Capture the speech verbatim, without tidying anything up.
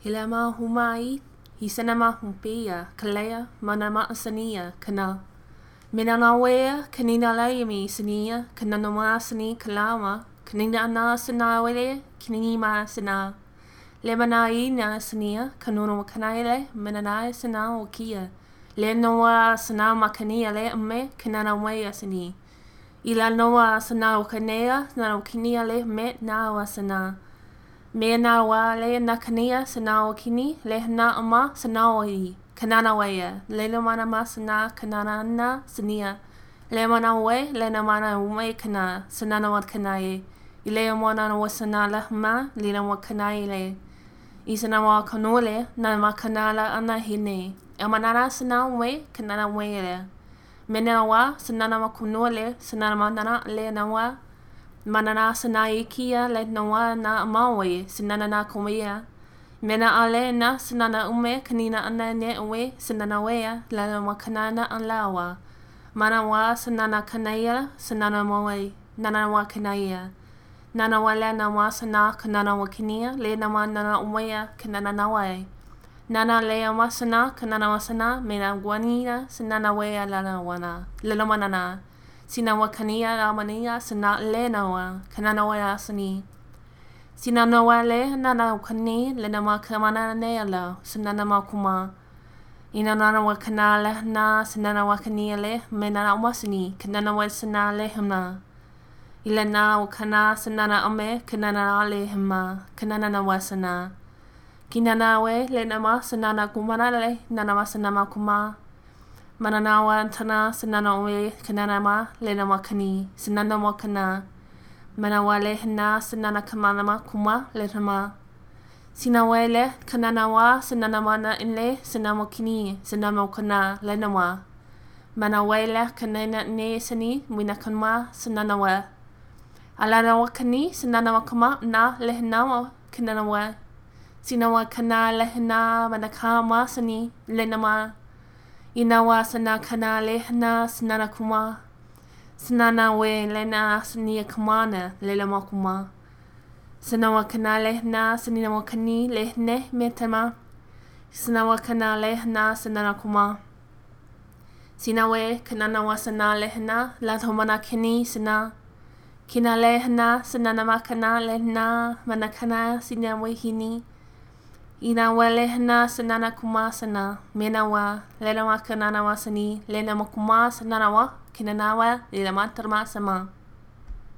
Hilama humai, hisanama humpia, kalea, manama asania, kana. Minanawea, kanina layami sania, kananama sani kalama, kanina ana sanawele, kanima sana. Lemanai na sania, kanono kanaile, menanai sana okia. Lenoa sana makania le ame, kananawea sani. Ila noa sana okanea, na okinia le met na wasana. Me na wa le na kania sana o kini le na ama sana o i kanana wea le no mana ma sana kanana na sania le mana we le na mana ume kana sana na wat kanae i le mana na wasana la ma le na wa kanae le i sana wa kanole na ma kanala ana hine amanara sana we kanana we le me na wa sana na ma kunole sana na mana le na wa Manana sana ikia le noa na mawe sinana na komia. Mena ale na sinana ume kanina ana ne uwe sinana wea la na makanana alawa. Mana wa sinana kanaya sinana mawe nana wa kanaya. Nana wala na wa sana kanana wa kinia le na ma nana umea kanana na wai. Nana le wa sana kanana wa sana mena guanina sinana wea la na wana. Lelo manana. Sina wa kania la mania sana le na wa kanana wa sani. Sina no wa le nana kani le na ma kamana ne ala sana ma kuma. Ina nana wa kanala na sana wa kania le me nana wasani kanana wa sana le hama. Ila na wa kana sana ame kanana le hama kanana na wasana. Kinana we le na ma sana kumana le nana wasana ma kuma. Mananawa tana sanana we kanana ma le na makani sanana wa kana manawa le na sanana kamana ma kuma le rama sinawe le kanana wa sanana mana inle sanamo kini sanamo kana le na wa manawa le kanana ne sani wina kanma sanana wa alana wa kani sanana wa kama na le na wa kanana wa sinawa kana le na manakama sani le na ma Inawa sana kanale na sanana kuma. Sanana we lena sania kumana lela makuma. Sanawa kanale na sanina wakani lehne metama. Sanawa kanale na sanana kuma. Sinawe kanana wasana lehna la thomana kini sana. Kina lehna sanana makana lehna manakana sinawe hini. Ina wale na sanana kuma sana mena wa lena wa kanana wa sani lena ma kuma sanana wa kinana wa lena ma terma sama